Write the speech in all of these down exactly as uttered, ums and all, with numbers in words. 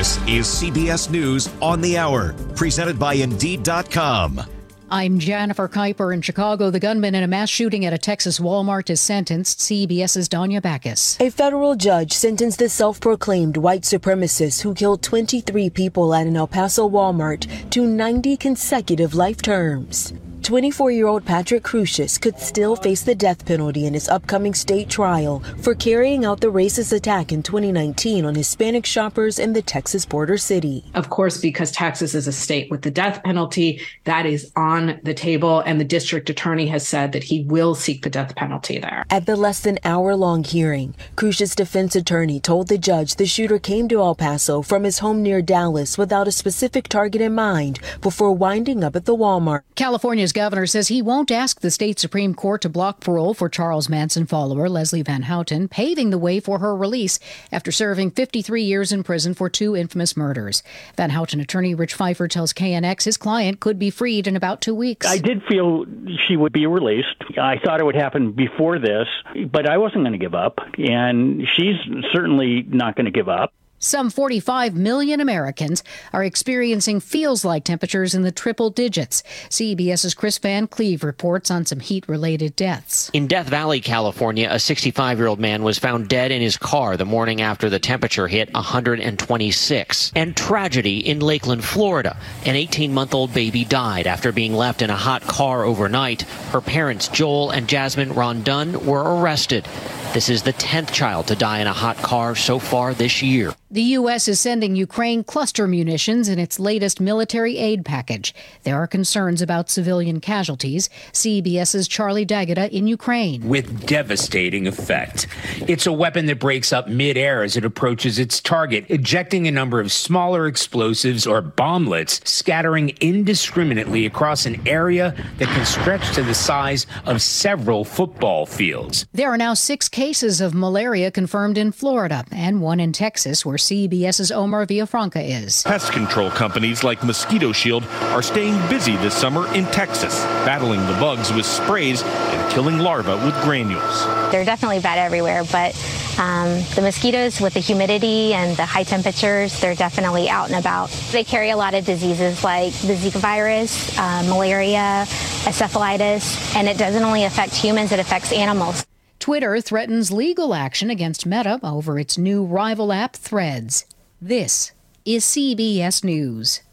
This is C B S News on the Hour, presented by Indeed dot com. I'm Jennifer Kuiper in Chicago. The gunman in a mass shooting at a Texas Walmart is sentenced. CBS's Danya Backus. A federal judge sentenced the self-proclaimed white supremacist who killed twenty-three people at an El Paso Walmart to ninety consecutive life terms. twenty-four-year-old Patrick Crusius could still face the death penalty in his upcoming state trial for carrying out the racist attack in twenty nineteen on Hispanic shoppers in the Texas border city. Of course, because Texas is a state with the death penalty, that is on the table, and the district attorney has said that he will seek the death penalty there. At the less than hour-long hearing, Crusius' defense attorney told the judge the shooter came to El Paso from his home near Dallas without a specific target in mind before winding up at the Walmart. California's governor says he won't ask the state Supreme Court to block parole for Charles Manson follower Leslie Van Houten, paving the way for her release after serving fifty-three years in prison for two infamous murders. Van Houten attorney Rich Pfeiffer tells K N X his client could be freed in about two weeks. I did feel she would be released. I thought it would happen before this, but I wasn't going to give up, and she's certainly not going to give up. Some forty-five million Americans are experiencing feels-like temperatures in the triple digits. CBS's Chris Van Cleve reports on some heat-related deaths. In Death Valley, California, a sixty-five-year-old man was found dead in his car the morning after the temperature hit one hundred twenty-six. And tragedy in Lakeland, Florida. An eighteen-month-old baby died after being left in a hot car overnight. Her parents, Joel and Jasmine Rondon, were arrested. This is the tenth child to die in a hot car so far this year. The U S is sending Ukraine cluster munitions in its latest military aid package. There are concerns about civilian casualties. CBS's Charlie D'Agata in Ukraine. With devastating effect. It's a weapon that breaks up midair as it approaches its target, ejecting a number of smaller explosives or bomblets, scattering indiscriminately across an area that can stretch to the size of several football fields. There are now six cases of malaria confirmed in Florida and one in Texas, where CBS's Omar Villafranca is. Pest control companies like Mosquito Shield are staying busy this summer in Texas, battling the bugs with sprays and killing larvae with granules. They're definitely bad everywhere, but um, the mosquitoes with the humidity and the high temperatures, they're definitely out and about. They carry a lot of diseases like the Zika virus, uh, malaria, encephalitis, and it doesn't only affect humans, it affects animals. Twitter threatens legal action against Meta over its new rival app, Threads. This is C B S News.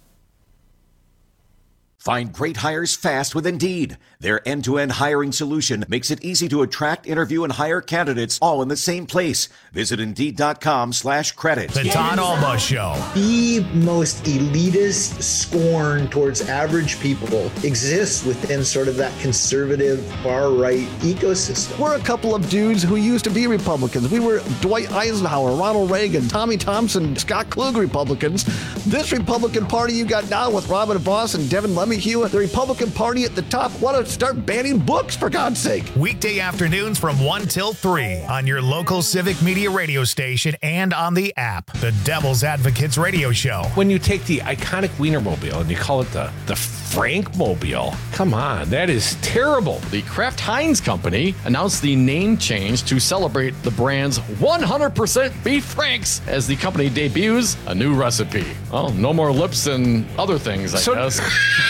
Find great hires fast with Indeed. Their end-to-end hiring solution makes it easy to attract, interview, and hire candidates all in the same place. Visit Indeed.com slash credit. The Todd Alba Show. The most elitist scorn towards average people exists within sort of that conservative far-right ecosystem. We're a couple of dudes who used to be Republicans. We were Dwight Eisenhower, Ronald Reagan, Tommy Thompson, Scott Klug Republicans. This Republican Party you got now with Robin Voss and Devin LeMahieu, the Republican Party at the top, want to start banning books, for God's sake. Weekday afternoons from one till three on your local Civic Media radio station and on the app. The Devil's Advocates Radio Show. When you take the iconic Wienermobile and you call it the, the Frankmobile, come on, that is terrible. The Kraft Heinz Company announced the name change to celebrate the brand's one hundred percent beef Franks as the company debuts a new recipe. Well, no more lips and other things, I so- guess.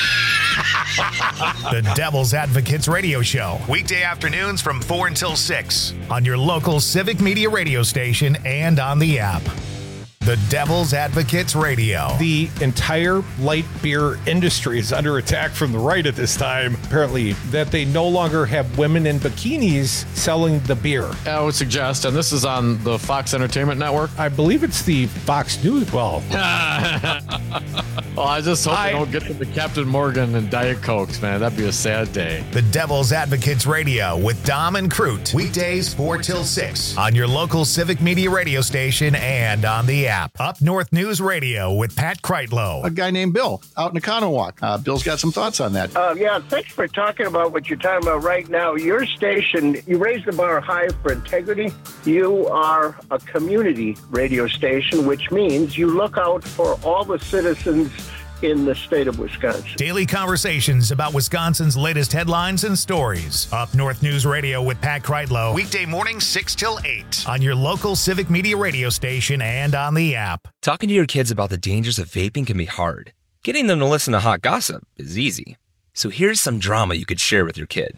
The Devil's Advocates Radio Show. Weekday afternoons from four until six on your local Civic Media radio station and on the app. The Devil's Advocates Radio. The entire light beer industry is under attack from the right at this time. Apparently, that they no longer have women in bikinis selling the beer. I would suggest, and this is on the Fox Entertainment Network. I believe it's the Fox News. Well, well I just hope I, they don't get to the Captain Morgan and Diet Cokes, man. That'd be a sad day. The Devil's Advocates Radio with Dom and Crute. Weekdays four till six on your local Civic Media radio station and on the app. Up North News Radio with Pat Kreitlow. A guy named Bill out in Economowoc. Uh, Bill's got some thoughts on that. Uh, yeah, thanks for talking about what you're talking about right now. Your station, you raise the bar high for integrity. You are a community radio station, which means you look out for all the citizens in the state of Wisconsin. Daily conversations about Wisconsin's latest headlines and stories. Up North News Radio with Pat Kreitlow. Weekday mornings six till eight on your local Civic Media radio station and on the app. Talking to your kids about the dangers of vaping can be hard. Getting them to listen to hot gossip is easy. So here's some drama you could share with your kid.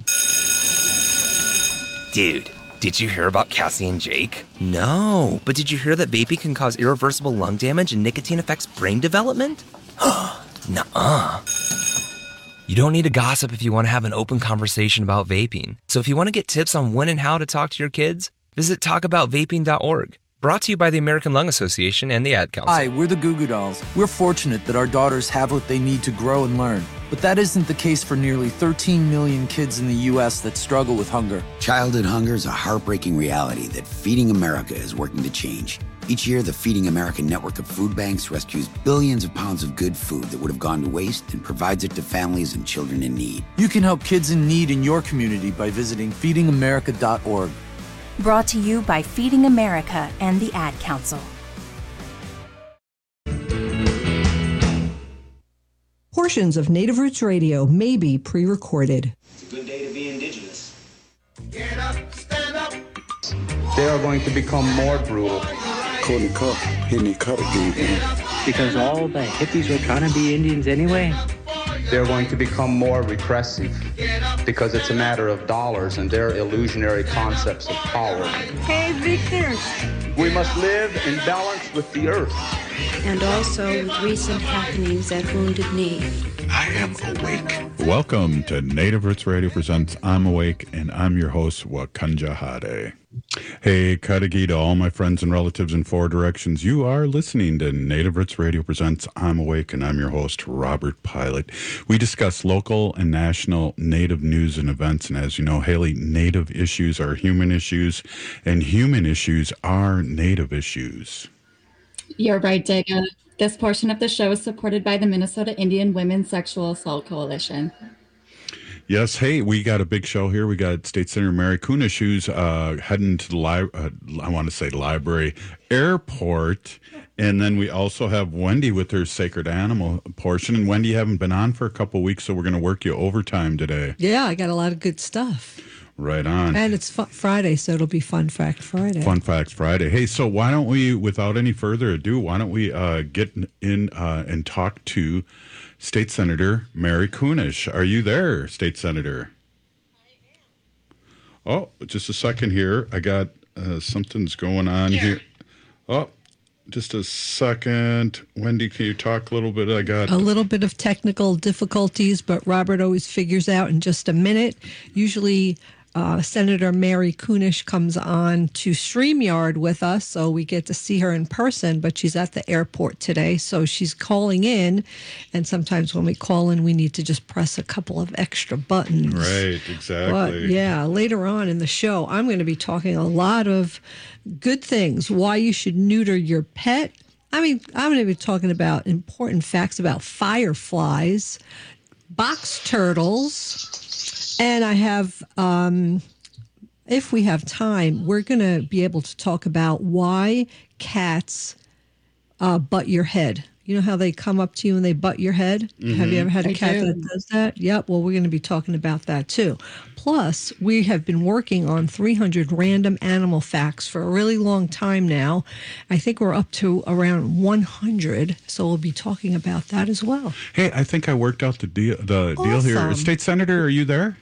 Dude, did you hear about Cassie and Jake? No, but did you hear that vaping can cause irreversible lung damage and nicotine affects brain development? Nuh-uh. You don't need to gossip if you want to have an open conversation about vaping. So if you want to get tips on when and how to talk to your kids, visit talk about vaping dot org. Brought to you by the American Lung Association and the Ad Council. Hi, we're the Goo Goo Dolls. We're fortunate that our daughters have what they need to grow and learn. But that isn't the case for nearly thirteen million kids in the U S that struggle with hunger. Childhood hunger is a heartbreaking reality that Feeding America is working to change. Each year, the Feeding America network of food banks rescues billions of pounds of good food that would have gone to waste and provides it to families and children in need. You can help kids in need in your community by visiting feeding america dot org. Brought to you by Feeding America and the Ad Council. Portions of Native Roots Radio may be pre-recorded. It's a good day to be indigenous. Get up, stand up. They are going to become more brutal. Cody Cup, Henry Cutter gave him. Because all the hippies were trying to be Indians anyway. They're going to become more repressive because it's a matter of dollars and their illusionary concepts of power. Hey, Victor. We must live in balance with the earth. And also with recent happenings at Wounded Knee. I am awake. Welcome to Native Roots Radio presents I'm Awake, and I'm your host, Wakanja Hade. Hey, Kadagi to all my friends and relatives in four directions. You are listening to Native Roots Radio presents I'm Awake, and I'm your host, Robert Pilot. We discuss local and national Native news and events, and as you know, Haley, Native issues are human issues, and human issues are Native issues. You're right, Daga. This portion of the show is supported by the Minnesota Indian Women's Sexual Assault Coalition. Yes, hey, we got a big show here. We got State Senator Mary Kunesh, who's uh, heading to the li- uh, I want to say library, airport, and then we also have Wendy with her sacred animal portion. And Wendy, you haven't been on for a couple of weeks, so we're going to work you overtime today. Yeah, I got a lot of good stuff. Right on. And it's fu- Friday, so it'll be Fun Fact Friday. Fun Facts Friday. Hey, so why don't we, without any further ado, why don't we uh, get in uh, and talk to State Senator Mary Kunesh. Are you there, State Senator? Oh, just a second here. I got uh, something's going on yeah. here. Oh, just a second. Wendy, can you talk a little bit? I got a little bit of technical difficulties, but Robert always figures out in just a minute. Usually uh, Senator Mary Kunesh comes on to StreamYard with us, so we get to see her in person, but she's at the airport today, so she's calling in, and sometimes when we call in, we need to just press a couple of extra buttons. Right, exactly. But yeah, later on in the show, I'm going to be talking a lot of good things, why you should neuter your pet. I mean, I'm going to be talking about important facts about fireflies, box turtles, and I have, um, if we have time, we're going to be able to talk about why cats uh, butt your head. You know how they come up to you and they butt your head? Mm-hmm. Have you ever had a I cat do. that does that? Yep. Well, we're going to be talking about that too. Plus, we have been working on three hundred random animal facts for a really long time now. I think we're up to around one hundred, so we'll be talking about that as well. Hey, I think I worked out the deal, the awesome. deal here. State Senator, are you there?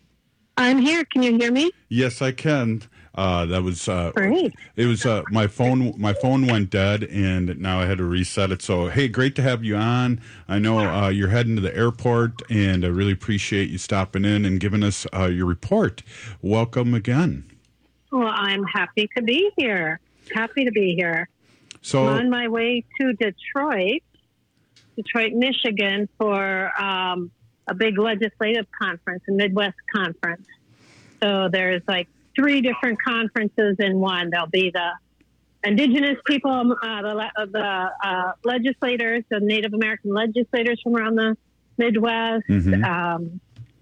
I'm here. Can you hear me? Yes, I can. Uh, that was uh, great. It was uh, my phone. My phone went dead, and now I had to reset it. So, hey, great to have you on. I know uh, you're heading to the airport, and I really appreciate you stopping in and giving us uh, your report. Welcome again. Well, I'm happy to be here. Happy to be here. So, I'm on my way to Detroit, Detroit, Michigan, for um, a big legislative conference, a Midwest conference. So there's like three different conferences in one. There'll be the Indigenous people, uh, the, the uh, legislators, the Native American legislators from around the Midwest, mm-hmm. um,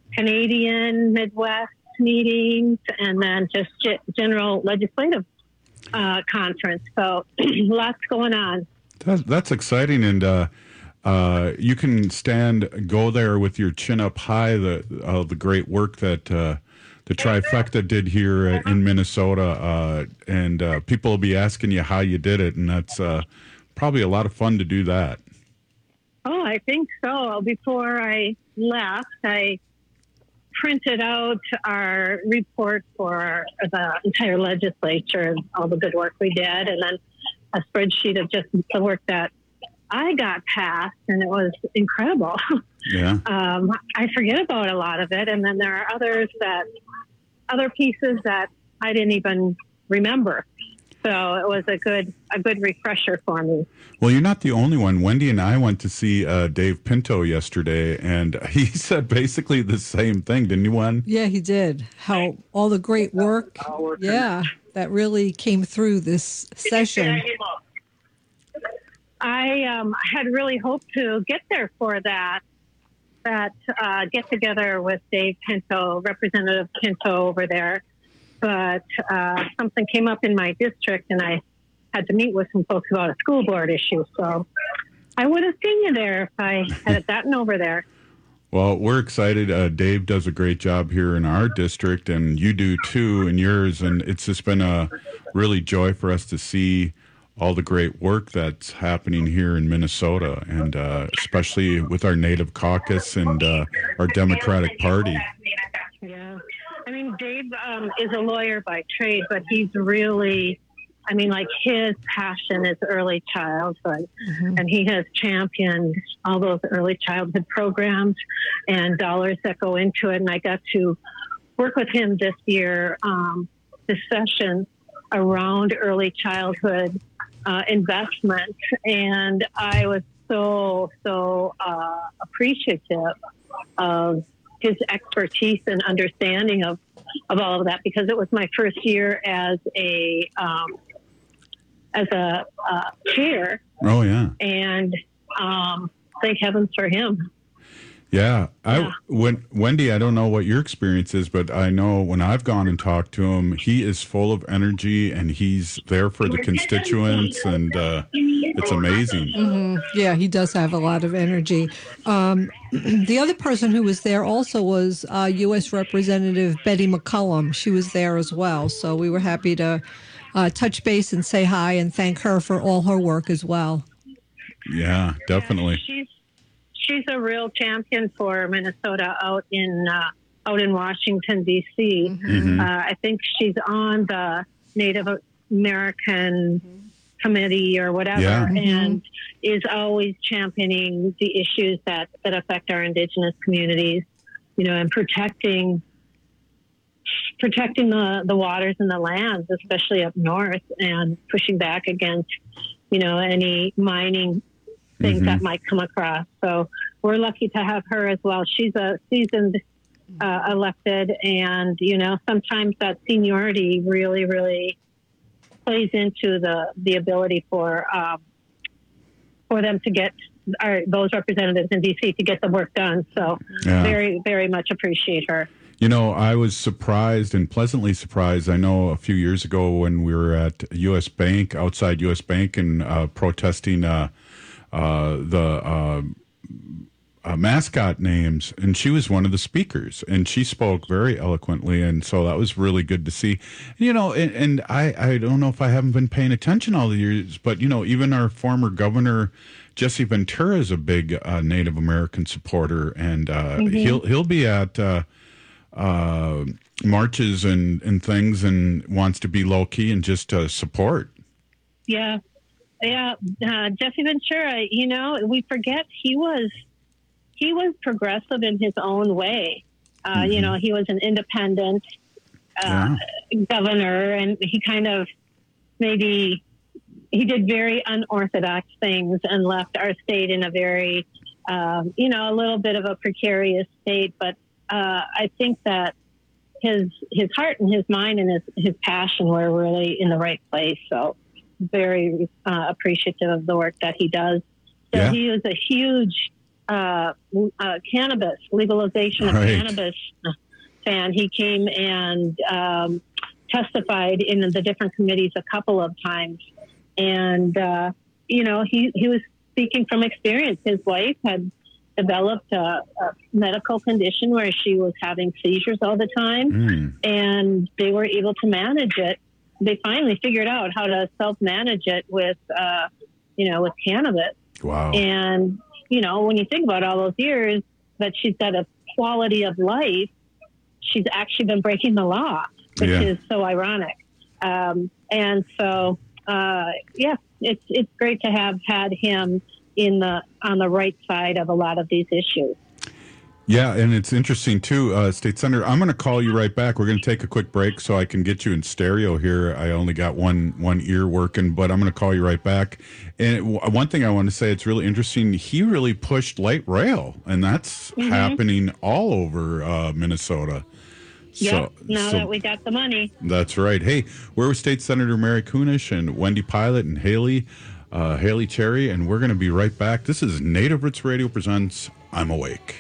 Canadian Midwest meetings, and then just g- general legislative uh, conference. So lots going on. That, that's exciting. And uh, uh, you can stand, go there with your chin up high, the uh, the great work that uh, the trifecta did here in Minnesota, uh, and uh, people will be asking you how you did it, and that's uh, probably a lot of fun to do that. Oh, I think so. Before I left, I printed out our report for the entire legislature, all the good work we did, and then a spreadsheet of just the work that I got passed, and it was incredible. Yeah. um, I forget about a lot of it, and then there are others that, other pieces that I didn't even remember. So it was a good a good refresher for me. Well, you're not the only one. Wendy and I went to see uh, Dave Pinto yesterday, and he said basically the same thing, didn't you, Wen? Yeah, he did. How all the great work, yeah, that really came through this session. I um, had really hoped to get there for that that uh, get together with Dave Pinto, Representative Pinto over there. But uh, something came up in my district, and I had to meet with some folks about a school board issue. So I would have seen you there if I had gotten over there. Well, we're excited. Uh, Dave does a great job here in our district, and you do too in yours. And it's just been a really joy for us to see all the great work that's happening here in Minnesota, and uh, especially with our Native Caucus and uh, our Democratic Party. Yeah. I mean, Dave um, is a lawyer by trade, but he's really, I mean, like his passion is early childhood. Mm-hmm. And he has championed all those early childhood programs and dollars that go into it. And I got to work with him this year, um, this session around early childhood uh, investment. And I was so, so uh, appreciative of his expertise and understanding of, of all of that, because it was my first year as a um, as a uh, chair. Oh yeah, and um, thank heavens for him. Yeah, I Yeah. when Wendy, I don't know what your experience is, but I know when I've gone and talked to him, he is full of energy and he's there for the constituents, and uh, it's amazing. hmm Yeah, he does have a lot of energy. Um, the other person who was there also was uh, U S Representative Betty McCollum. She was there as well, so we were happy to uh, touch base and say hi and thank her for all her work as well. Yeah, definitely. She's she's a real champion for Minnesota out in uh, out in Washington D C. Mhm. Uh, I think she's on the Native American committee or whatever, Yeah. Mhm. and is always championing the issues that, that affect our indigenous communities, you know, and protecting protecting the, the waters and the lands, especially up north, and pushing back against, you know, any mining things Mhm. that might come across. So we're lucky to have her as well. She's a seasoned uh, elected, and, you know, sometimes that seniority really, really plays into the, the ability for um, for them to get our, those representatives in D C to get the work done. So Yeah. very, very much appreciate her. You know, I was surprised and pleasantly surprised. I know a few years ago when we were at U S Bank, outside U S Bank, and uh, protesting uh, uh, the uh, uh, mascot names, and she was one of the speakers, and she spoke very eloquently, and so that was really good to see. You know, and, and I, I don't know if I haven't been paying attention all the years, but, you know, even our former governor, Jesse Ventura, is a big uh, Native American supporter, and uh, Mhm. he'll he'll be at uh, uh, marches and, and things, and wants to be low key and just uh, support. Yeah. Yeah. Uh, Jesse Ventura, you know, we forget he was, he was progressive in his own way. Uh, Mm-hmm. You know, he was an independent uh, governor, and he kind of maybe, he did very unorthodox things and left our state in a very, um, you know, a little bit of a precarious state. But uh, I think that his his heart and his mind and his, his passion were really in the right place. So very uh, appreciative of the work that he does. So Yeah. he was a huge uh, uh, cannabis, legalization of Right. cannabis fan. He came and um, testified in the different committees a couple of times. And, uh, you know, he, he was speaking from experience. His wife had developed a, a medical condition where she was having seizures all the time, mm. and they were able to manage it. They finally figured out how to self-manage it with, uh, you know, with cannabis. Wow. And, you know, when you think about all those years that she's got a quality of life, she's actually been breaking the law, which yeah. is so ironic. Um, and so, uh, yeah, it's it's great to have had him in the on the right side of a lot of these issues. Yeah, and it's interesting too, uh, State Senator. I'm going to call you right back. We're going to take a quick break so I can get you in stereo here. I only got one one ear working, but I'm going to call you right back. And it, one thing I want to say, it's really interesting. He really pushed light rail, and that's mm-hmm. happening all over uh, Minnesota. Yeah, so, now so, that we got the money. That's right. Hey, we're with State Senator Mary Kunesh and Wendy Pilot and Haley, uh, Haley Cherry, and we're going to be right back. This is Native Roots Radio presents I'm Awake.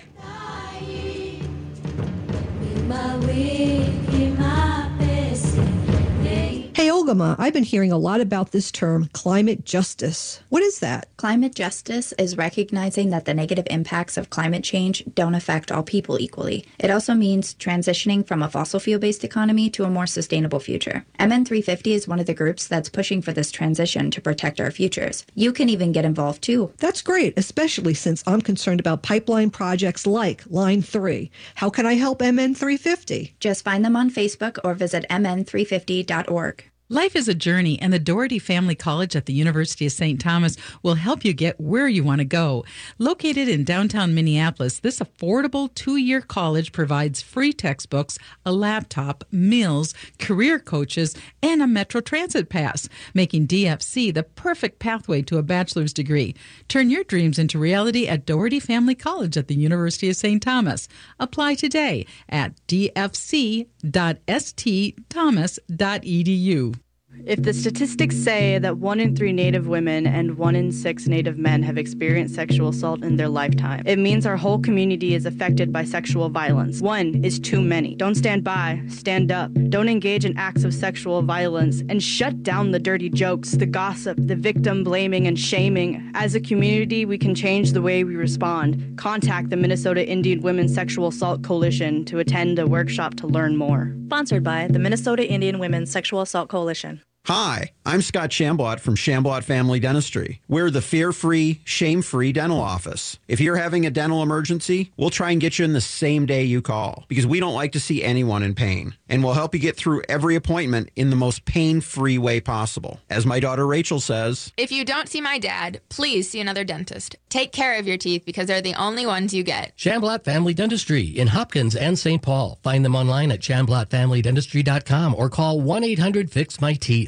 Hey, Olgama, I've been hearing a lot about this term, climate justice. What is that? Climate justice is recognizing that the negative impacts of climate change don't affect all people equally. It also means transitioning from a fossil fuel-based economy to a more sustainable future. M N three fifty is one of the groups that's pushing for this transition to protect our futures. You can even get involved too. That's great, especially since I'm concerned about pipeline projects like Line three. How can I help M N three fifty? Just find them on Facebook or visit m n three fifty dot org. Life is a journey, and the Doherty Family College at the University of Saint Thomas will help you get where you want to go. Located in downtown Minneapolis, this affordable two-year college provides free textbooks, a laptop, meals, career coaches, and a Metro Transit pass, making D F C the perfect pathway to a bachelor's degree. Turn your dreams into reality at Doherty Family College at the University of Saint Thomas. Apply today at d f c dot s t thomas dot e d u. If the statistics say that one in three Native women and one in six Native men have experienced sexual assault in their lifetime, it means our whole community is affected by sexual violence. One is too many. Don't stand by. Stand up. Don't engage in acts of sexual violence, and shut down the dirty jokes, the gossip, the victim blaming and shaming. As a community, we can change the way we respond. Contact the Minnesota Indian Women's Sexual Assault Coalition to attend a workshop to learn more. Sponsored by the Minnesota Indian Women's Sexual Assault Coalition. Hi, I'm Scott Shambot from Shambot Family Dentistry. We're the fear-free, shame-free dental office. If you're having a dental emergency, we'll try and get you in the same day you call, because we don't like to see anyone in pain. And we'll help you get through every appointment in the most pain-free way possible. As my daughter Rachel says, if you don't see my dad, please see another dentist. Take care of your teeth because they're the only ones you get. Shambot Family Dentistry in Hopkins and Saint Paul. Find them online at shambot family dentistry dot com or call one eight hundred fix my teeth.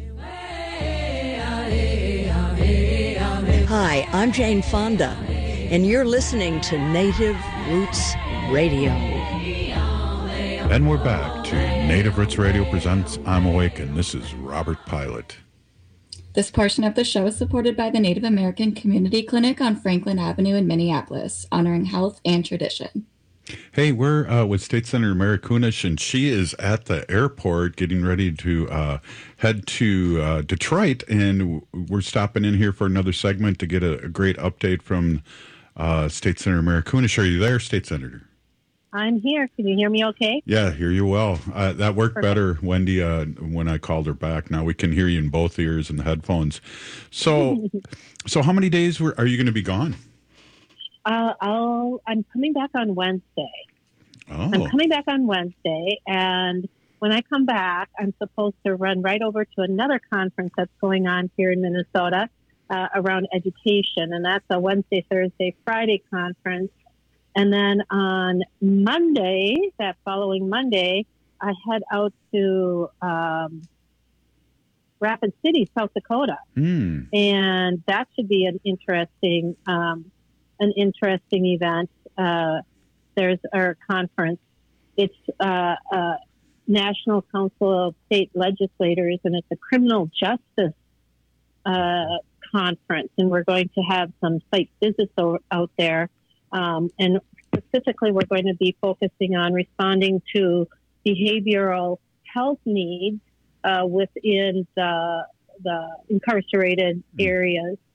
Hi, I'm Jane Fonda, and you're listening to Native Roots Radio. And we're back to Native Roots Radio presents I'm Awake, and this is Robert Pilot. This portion of the show is supported by the Native American Community Clinic on Franklin Avenue in Minneapolis, honoring health and tradition. Hey, we're uh, with State Senator Mary Kunesh, and she is at the airport getting ready to uh, head to uh, Detroit, and we're stopping in here for another segment to get a, a great update from uh, State Senator Mary Kunesh. Are you there, State Senator? I'm here. Can you hear me okay? Yeah, hear you well. Uh, that worked Perfect. better, Wendy, uh, when I called her back. Now we can hear you in both ears and the headphones. So, so how many days were, are you going to be gone? Uh, I'll, I'm coming back on Wednesday. Oh. I'm coming back on Wednesday, and when I come back, I'm supposed to run right over to another conference that's going on here in Minnesota uh, around education, and that's a Wednesday, Thursday, Friday conference. And then on Monday, that following Monday, I head out to um, Rapid City, South Dakota, mm. and that should be an interesting um an interesting event. Uh, there's our conference. It's uh, a National Council of State Legislators, and it's a criminal justice uh, conference. And we're going to have some site visits o- out there. Um, and specifically, we're going to be focusing on responding to behavioral health needs uh, within the, the incarcerated areas.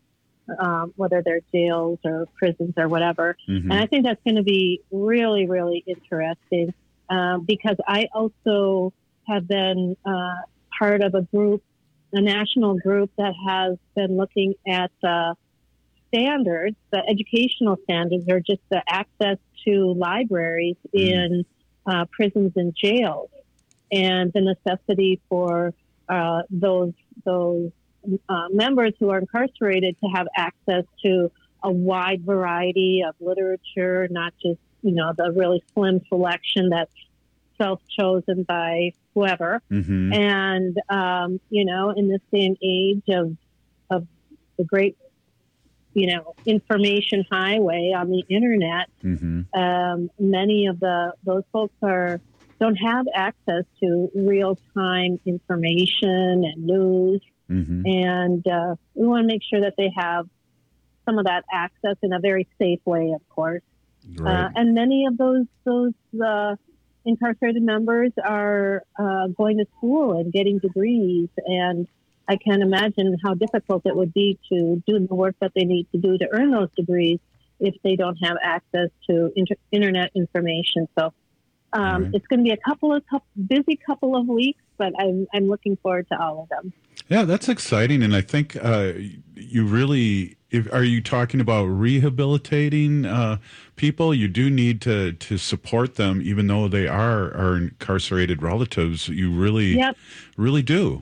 um, whether they're jails or prisons or whatever. Mm-hmm. And I think that's going to be really, really interesting um, because I also have been uh, part of a group, a national group that has been looking at the standards, the educational standards, or just the access to libraries mm-hmm. in uh, prisons and jails, and the necessity for uh, those those uh, members who are incarcerated to have access to a wide variety of literature, not just, you know, the really slim selection that's self-chosen by whoever. Mm-hmm. And, um, you know, in this day and age of, of the great, you know, information highway on the internet, mm-hmm. um, many of the, those folks are, don't have access to real-time information and news. Mm-hmm. And uh, we want to make sure that they have some of that access in a very safe way, of course. Right. Uh, and many of those those uh, incarcerated members are uh, going to school and getting degrees. And I can't imagine how difficult it would be to do the work that they need to do to earn those degrees if they don't have access to inter- internet information. So um, Right. it's going to be a couple of couple, busy couple of weeks, but I'm I'm looking forward to all of them. Yeah, that's exciting, and I think uh, you really. If, are you talking about rehabilitating uh, people? You do need to, to support them, even though they are our incarcerated relatives. You really, Yep. really do.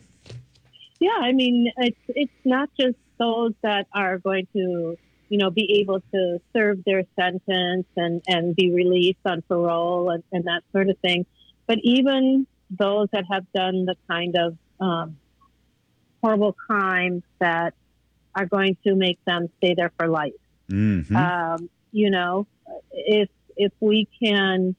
Yeah, I mean, it's it's not just those that are going to, you know, be able to serve their sentence and, and be released on parole and, and that sort of thing, but even those that have done the kind of um, horrible crimes that are going to make them stay there for life. Mm-hmm. Um, you know, if if we can,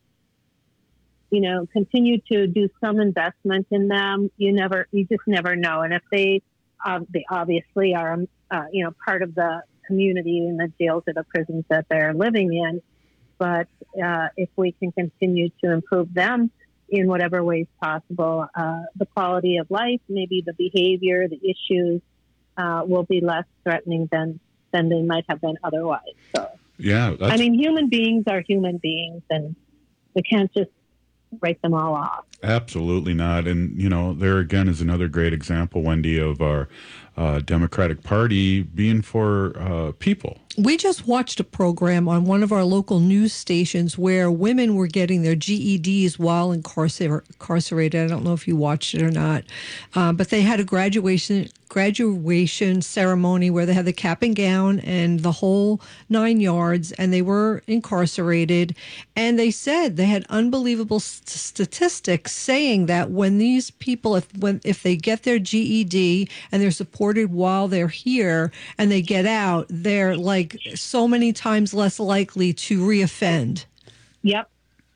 you know, continue to do some investment in them, you never, you just never know. And if they, um, they obviously are, uh, you know, part of the community in the jails or the prisons that they're living in, but uh, if we can continue to improve them in whatever ways possible, uh, the quality of life, maybe the behavior, the issues, Uh, will be less threatening than, than they might have been otherwise. So, Yeah, that's, I mean, human beings are human beings, and we can't just write them all off. absolutely not. And, you know, there again is another great example, Wendy, of our uh, Democratic Party being for uh, people. We just watched a program on one of our local news stations where women were getting their G E Ds while incarcer- incarcerated. I don't know if you watched it or not, uh, but they had a graduation graduation ceremony where they had the cap and gown and the whole nine yards, and they were incarcerated. And they said they had unbelievable st- statistics saying that when these people, if when if they get their G E D and they're supported while they're here and they get out, they're like so many times less likely to reoffend. Yep.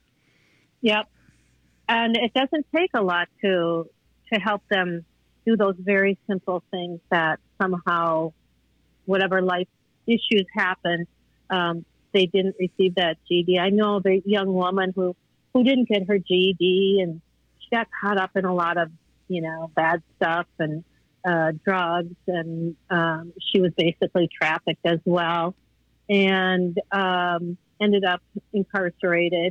Yep. And it doesn't take a lot to to help them do those very simple things that somehow, whatever life issues happen, um, they didn't receive that G E D. I know of a young woman who, who didn't get her G E D, and she got caught up in a lot of, you know, bad stuff and uh, drugs, and um, she was basically trafficked as well, and um, ended up incarcerated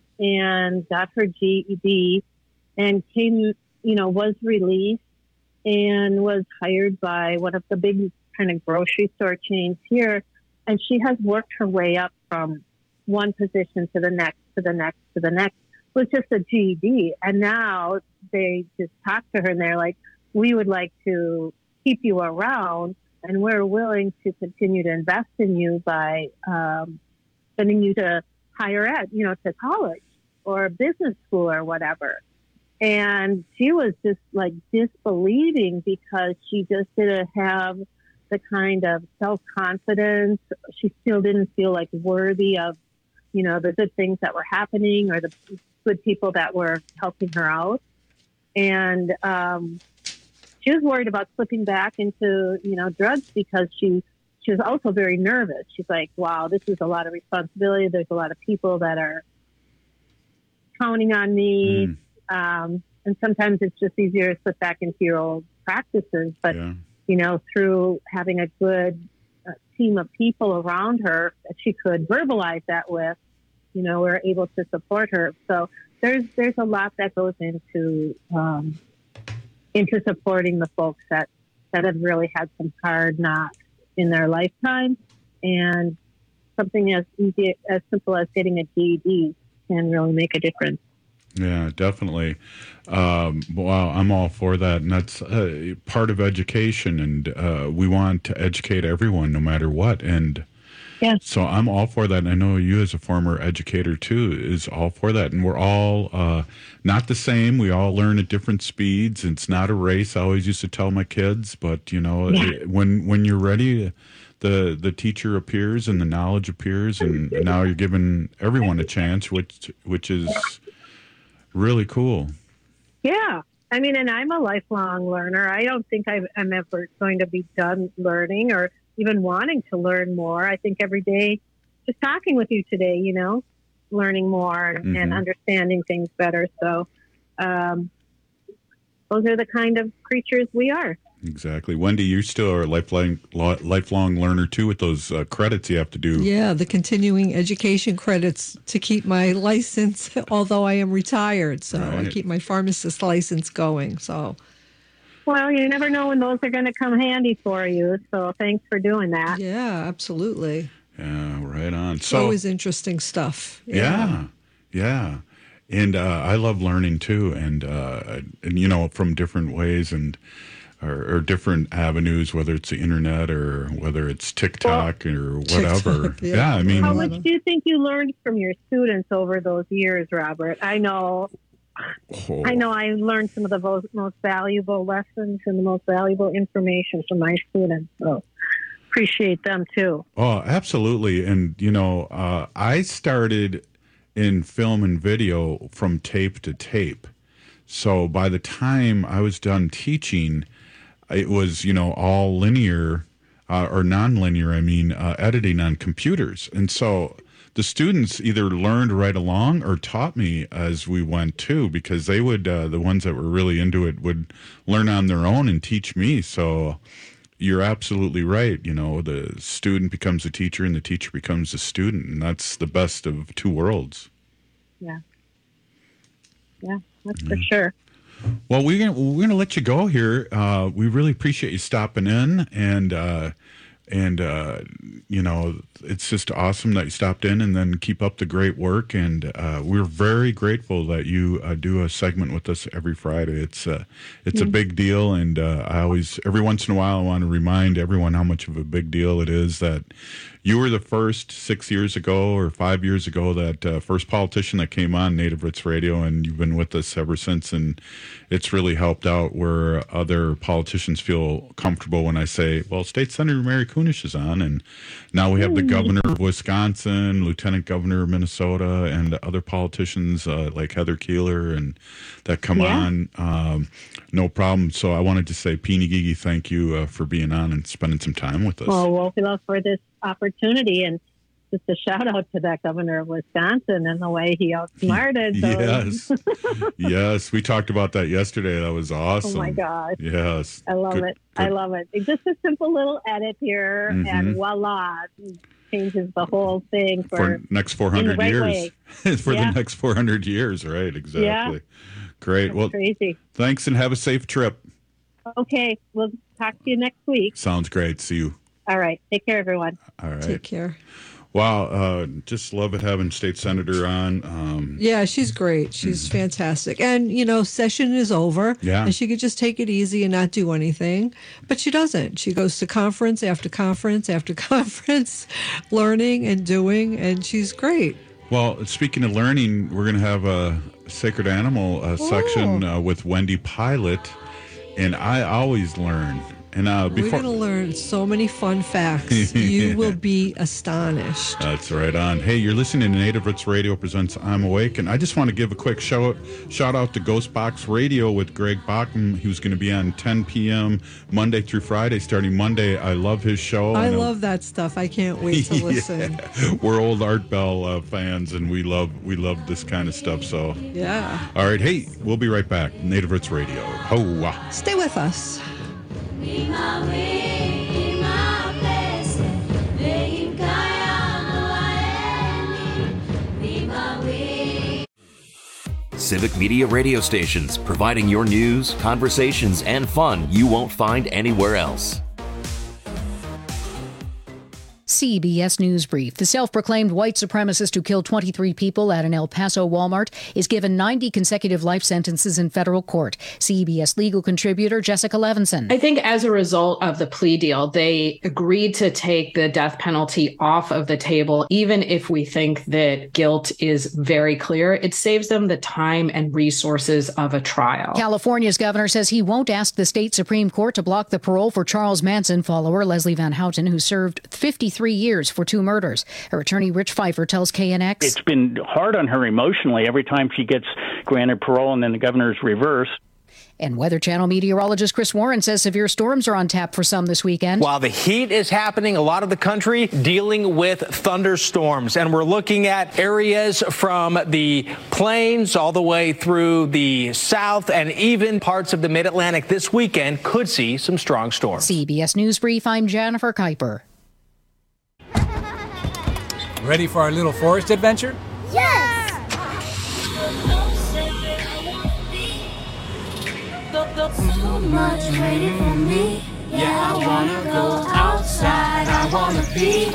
and got her G E D and came, you know, was released and was hired by one of the big kind of grocery store chains here. And she has worked her way up from one position to the next, to the next, to the next with just a G E D. And now they just talk to her and they're like, we would like to keep you around, and we're willing to continue to invest in you by um, sending you to higher ed, you know, to college or business school or whatever. And she was just like disbelieving because she just didn't have the kind of self-confidence. She still didn't feel like worthy of, you know, the good things that were happening or the good people that were helping her out. And um, she was worried about slipping back into, you know, drugs because she, she was also very nervous. She's like, wow, this is a lot of responsibility. There's a lot of people that are counting on me. Mm. Um, and sometimes it's just easier to slip back into your old practices. But, Yeah. you know, through having a good uh, team of people around her that she could verbalize that with, you know, were able to support her. So there's there's a lot that goes into um, into supporting the folks that, that have really had some hard knocks in their lifetime, and something as easy as simple as getting a G E D can really make a difference. Yeah, definitely. Um, wow, I'm all for that. And that's uh, part of education. And uh, we want to educate everyone no matter what. And yeah. so I'm all for that. And I know you as a former educator, too, is all for that. And we're all uh, not the same. We all learn at different speeds. It's not a race. I always used to tell my kids. But, you know, yeah. it, when when you're ready, the, the teacher appears and the knowledge appears. And now you're giving everyone a chance, which which is really cool. Yeah. I mean, and I'm a lifelong learner. I don't think I've, I'm ever going to be done learning or even wanting to learn more. I think every day, just talking with you today, you know, learning more and, mm-hmm. and understanding things better. So um, those are the kind of creatures we are. Exactly. Wendy, you still are a lifelong, lifelong learner, too, with those uh, credits you have to do. Yeah, the continuing education credits to keep my license, although I am retired. So right. I keep my pharmacist license going. So, well, you never know when those are going to come handy for you. So thanks for doing that. Yeah, absolutely. Yeah, right on. It's so, always interesting stuff. Yeah, yeah. yeah. And uh, I love learning, too, and, uh, and, you know, from different ways and Or, or different avenues, whether it's the internet or whether it's TikTok well, or whatever. TikTok, yeah. yeah, I mean, how much do you think you learned from your students over those years, Robert? I know, oh. I know, I learned some of the most, most valuable lessons and the most valuable information from my students. So appreciate them too. Oh, absolutely. And you know, uh, I started in film and video from tape to tape. So by the time I was done teaching, it was, you know, all linear uh, or non-linear, I mean, uh, editing on computers. And so the students either learned right along or taught me as we went too, because they would, uh, the ones that were really into it would learn on their own and teach me. So you're absolutely right. You know, the student becomes a teacher and the teacher becomes a student. And that's the best of two worlds. Yeah. Yeah, that's yeah. for sure. Well, we're gonna we're gonna let you go here. Uh, we really appreciate you stopping in, and uh, and uh, you know, it's just awesome that you stopped in, and then keep up the great work. And uh, we're very grateful that you uh, do a segment with us every Friday. It's uh, it's mm-hmm. a big deal, and uh, I always every once in a while I want to remind everyone how much of a big deal it is that you were the first six years ago or five years ago that uh, first politician that came on Native Roots Radio, and you've been with us ever since. And it's really helped out where other politicians feel comfortable when I say, well, State Senator Mary Kunesh is on. And now we have the governor of Wisconsin, Lieutenant Governor of Minnesota, and other politicians uh, like Heather Keeler and that come yeah. on. Um, no problem. So I wanted to say, Peeny Gigi, thank you uh, for being on and spending some time with us. Well, well we love for this opportunity, and just a shout out to that governor of Wisconsin and the way he outsmarted those. Yes, yes, we talked about that yesterday. That was awesome. Oh my gosh, yes, I love good, it. Good. I love it. It's just a simple little edit here, mm-hmm. and voila, it changes the whole thing for, for next four hundred right years. for yeah. the next four hundred years, right? Exactly. Yeah. Great. That's well, crazy. Thanks, and have a safe trip. Okay, we'll talk to you next week. Sounds great. See you. All right. Take care, everyone. All right. Take care. Wow. Uh, just love it having State Senator on. Um, yeah, she's great. She's mm-hmm. fantastic. And, you know, session is over. Yeah. And she could just take it easy and not do anything. But she doesn't. She goes to conference after conference after conference, learning and doing, and she's great. Well, speaking of learning, we're going to have a sacred animal uh, oh. section uh, with Wendy Pilot. And I always learn. And uh, before... We're going to learn so many fun facts. You will be astonished. That's right on. Hey, you're listening to Native Roots Radio presents I'm Awake. And I just want to give a quick shout, shout out to Ghost Box Radio with Greg Bachman. He was going to be on ten p.m. Monday through Friday, starting Monday. I love his show. I love that stuff. I can't wait to listen. Yeah. We're old Art Bell uh, fans, and we love we love this kind of stuff. So yeah. All right. Hey, we'll be right back. Native Roots Radio. Ho-wah. Stay with us. Be my way, be my blessing. Civic Media radio stations, providing your news, conversations, and fun you won't find anywhere else. C B S News Brief. The self-proclaimed white supremacist who killed twenty-three people at an El Paso Walmart is given ninety consecutive life sentences in federal court. C B S legal contributor Jessica Levinson. I think as a result of the plea deal, they agreed to take the death penalty off of the table. Even if we think that guilt is very clear, it saves them the time and resources of a trial. California's governor says he won't ask the state Supreme Court to block the parole for Charles Manson follower Leslie Van Houten, who served fifty-three years for two murders. Her attorney Rich Pfeiffer tells K N X. It's been hard on her emotionally every time she gets granted parole and then the governor's reversed. And Weather Channel meteorologist Chris Warren says severe storms are on tap for some this weekend. While the heat is happening, a lot of the country dealing with thunderstorms. And we're looking at areas from the plains all the way through the south, and even parts of the mid-Atlantic this weekend could see some strong storms. C B S News Brief, I'm Jennifer Kuiper. Ready for our little forest adventure? Yes! So much waiting for me. Yeah, I wanna go outside. I wanna be.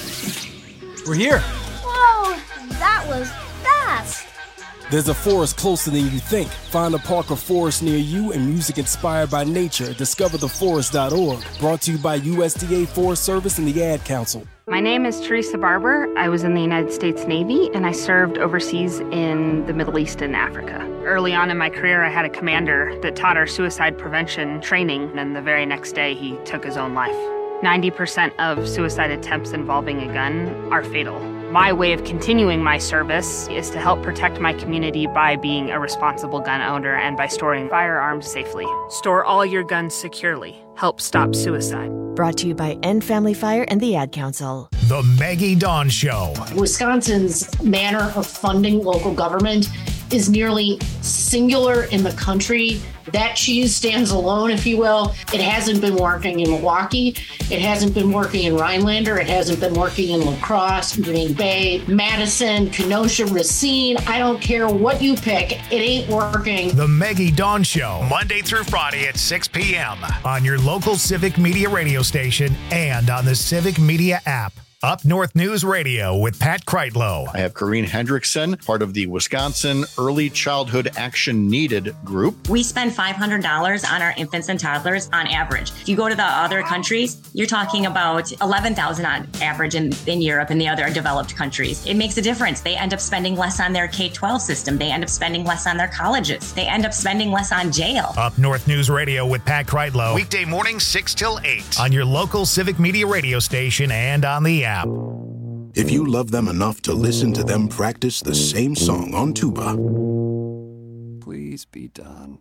We're here. Whoa, that was fast. There's a forest closer than you think. Find a park or forest near you and music inspired by nature. Discover the forest dot org. Brought to you by U S D A Forest Service and the Ad Council. My name is Teresa Barber. I was in the United States Navy, and I served overseas in the Middle East and Africa. Early on in my career, I had a commander that taught our suicide prevention training, and the very next day, he took his own life. ninety percent of suicide attempts involving a gun are fatal. My way of continuing my service is to help protect my community by being a responsible gun owner and by storing firearms safely. Store all your guns securely. Help stop suicide. Brought to you by End Family Fire and the Ad Council. The Maggie Dawn Show. Wisconsin's manner of funding local government is nearly singular in the country. That cheese stands alone, if you will. It hasn't been working in Milwaukee. It hasn't been working in Rhinelander. It hasn't been working in La Crosse, Green Bay, Madison, Kenosha, Racine. I don't care what you pick. It ain't working. The Maggie Dawn Show, Monday through Friday at six p.m. on your local Civic Media radio station and on the Civic Media app. Up North News Radio with Pat Kreitlow. I have Corrine Hendrickson, part of the Wisconsin Early Childhood Action Needed group. We spend five hundred dollars on our infants and toddlers on average. If you go to the other countries, you're talking about eleven thousand dollars on average in, in Europe and the other developed countries. It makes a difference. They end up spending less on their K twelve system. They end up spending less on their colleges. They end up spending less on jail. Up North News Radio with Pat Kreitlow. Weekday morning, six till eight on your local Civic Media radio station and on the app. If you love them enough to listen to them practice the same song on tuba, please be done.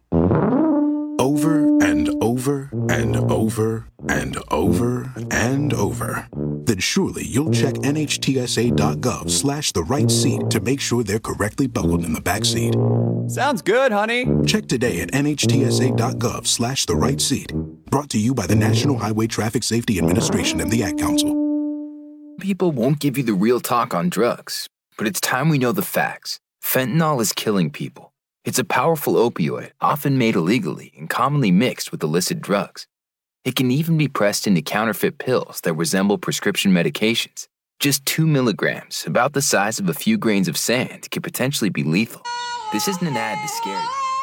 Over and over and over and over and over, then surely you'll check N H T S A dot gov slash the right seat to make sure they're correctly buckled in the back seat. Sounds good, honey. Check today at N H T S A dot gov slash the right seat. Brought to you by the National Highway Traffic Safety Administration and the Ad Council. People won't give you the real talk on drugs, but it's time we know the facts. Fentanyl is killing people. It's a powerful opioid, often made illegally and commonly mixed with illicit drugs. It can even be pressed into counterfeit pills that resemble prescription medications. Just two milligrams, about the size of a few grains of sand, could potentially be lethal. This isn't an ad to scare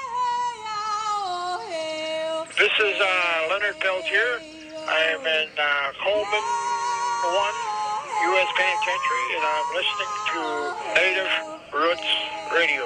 you. This is uh, Leonard Peltier. I am in uh, Coleman one, U S Penitentiary, and I'm listening to Native Roots Radio.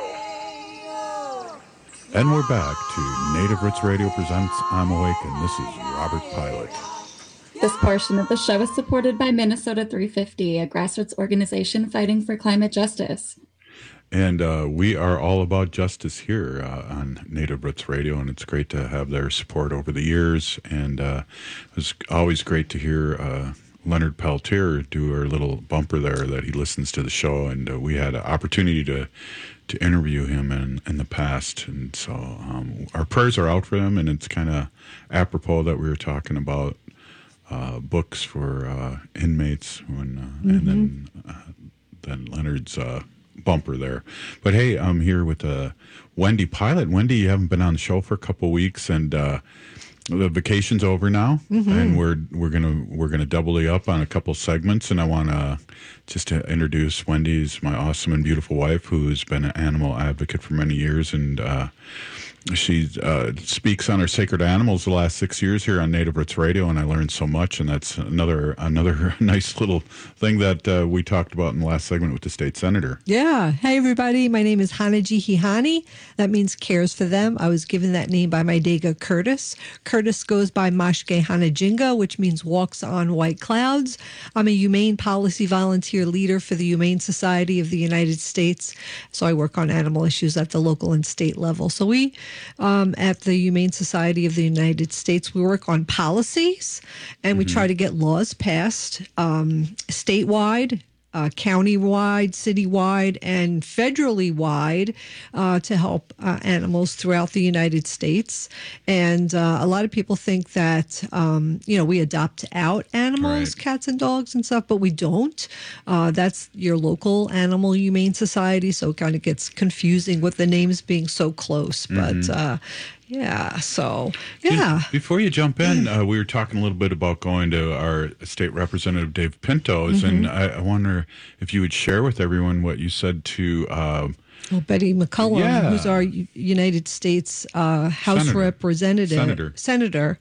And we're back to Native Roots Radio presents I'm Awake, and this is Robert Pilot. This portion of the show is supported by Minnesota three fifty, a grassroots organization fighting for climate justice. And uh, we are all about justice here uh, on Native Roots Radio, and it's great to have their support over the years. And uh, it was always great to hear uh, Leonard Peltier do our little bumper there that he listens to the show, and uh, we had an opportunity to to interview him in, in the past. And so um, our prayers are out for him, and it's kind of apropos that we were talking about uh, books for uh, inmates, when, uh, mm-hmm. and then uh, then Leonard's uh, bumper there. But hey, I'm here with uh, Wendy Pilot. Wendy, you haven't been on the show for a couple of weeks, and uh, the vacation's over now, mm-hmm. and we're we're gonna we're gonna double you up on a couple segments. And I want to just to introduce Wendy's my awesome and beautiful wife, who's been an animal advocate for many years, and uh, she uh, speaks on our sacred animals the last six years here on Native Roots Radio, and I learned so much. And that's another another nice little thing that uh, we talked about in the last segment with the state senator. Yeah. Hey, everybody. My name is Hanaji Hihani. That means cares for them. I was given that name by my Dega Curtis. Curtis goes by Mashke Hanajinga, which means walks on white clouds. I'm a humane policy volunteer leader for the Humane Society of the United States. So I work on animal issues at the local and state level. So we Um, at the Humane Society of the United States, we work on policies, and we mm-hmm. try to get laws passed um, statewide, uh, county-wide, city-wide, and federally wide uh, to help uh, animals throughout the United States. And uh, a lot of people think that, um, you know, we adopt out animals, right. cats and dogs and stuff, but we don't. Uh, that's your local animal humane society, so it kind of gets confusing with the names being so close. Mm-hmm. But, uh, yeah, so, yeah. Before you jump in, uh, we were talking a little bit about going to our state representative, Dave Pintos, mm-hmm. and I, I wonder if you would share with everyone what you said to... Uh, well, Betty McCollum, yeah. who's our United States uh, House Senator. Representative. Senator. Senator.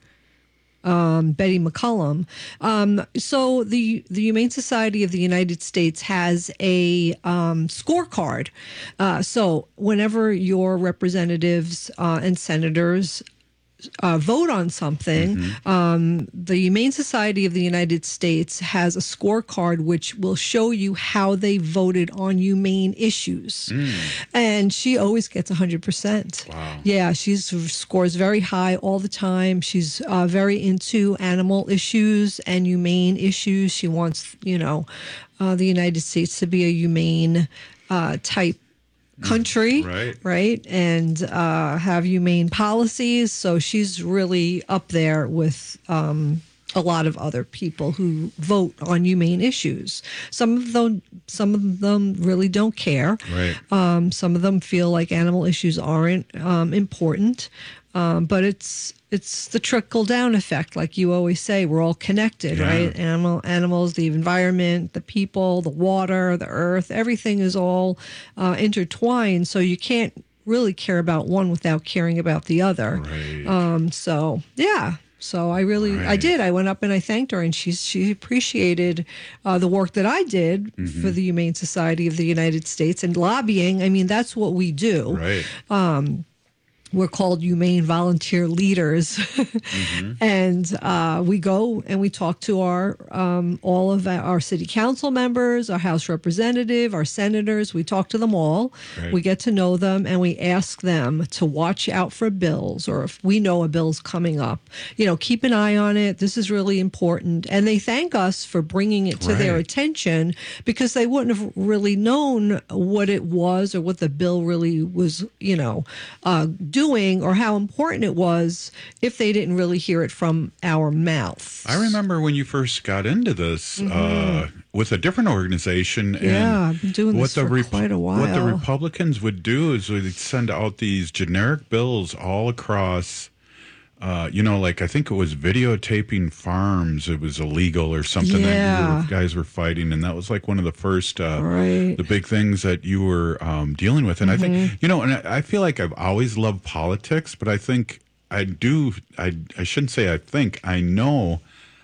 Um, Betty McCollum. Um, so the the Humane Society of the United States has a um, scorecard. Uh, so whenever your representatives uh, and senators uh, vote on something, mm-hmm. um, the Humane Society of the United States has a scorecard which will show you how they voted on humane issues. Mm. And she always gets one hundred percent. Wow. Yeah, she scores very high all the time. She's uh, very into animal issues and humane issues. She wants, you know, uh, the United States to be a humane uh, type country, right, right? and uh, have humane policies. So she's really up there with um, a lot of other people who vote on humane issues. Some of them, some of them really don't care. Right. Um, some of them feel like animal issues aren't um, important. Um, but it's it's the trickle down effect, like you always say. We're all connected, yeah. right? Animal, animals, the environment, the people, the water, the earth, everything is all uh, intertwined. So you can't really care about one without caring about the other. Right. Um, so yeah. So I really, right. I did. I went up and I thanked her, and she she appreciated uh, the work that I did mm-hmm. for the Humane Society of the United States and lobbying. I mean, that's what we do. Right. Um, We're called humane volunteer leaders, mm-hmm. and uh, we go and we talk to our um, all of our city council members, our House representative, our senators. We talk to them all. Right. We get to know them, and we ask them to watch out for bills, or if we know a bill's coming up, you know, keep an eye on it. This is really important, and they thank us for bringing it to right. their attention, because they wouldn't have really known what it was or what the bill really was, you know, uh, doing, or how important it was if they didn't really hear it from our mouths. I remember when you first got into this mm-hmm. uh, with a different organization. And yeah, I've been doing this what the for Rep- quite a while. What the Republicans would do is they'd send out these generic bills all across. Uh, you know, like I think it was videotaping farms. It was illegal or something yeah. that you were, guys were fighting, and that was like one of the first, uh, right. the big things that you were um, dealing with. And mm-hmm. I think, you know, and I, I feel like I've always loved politics, but I think I do. I I shouldn't say I think I know.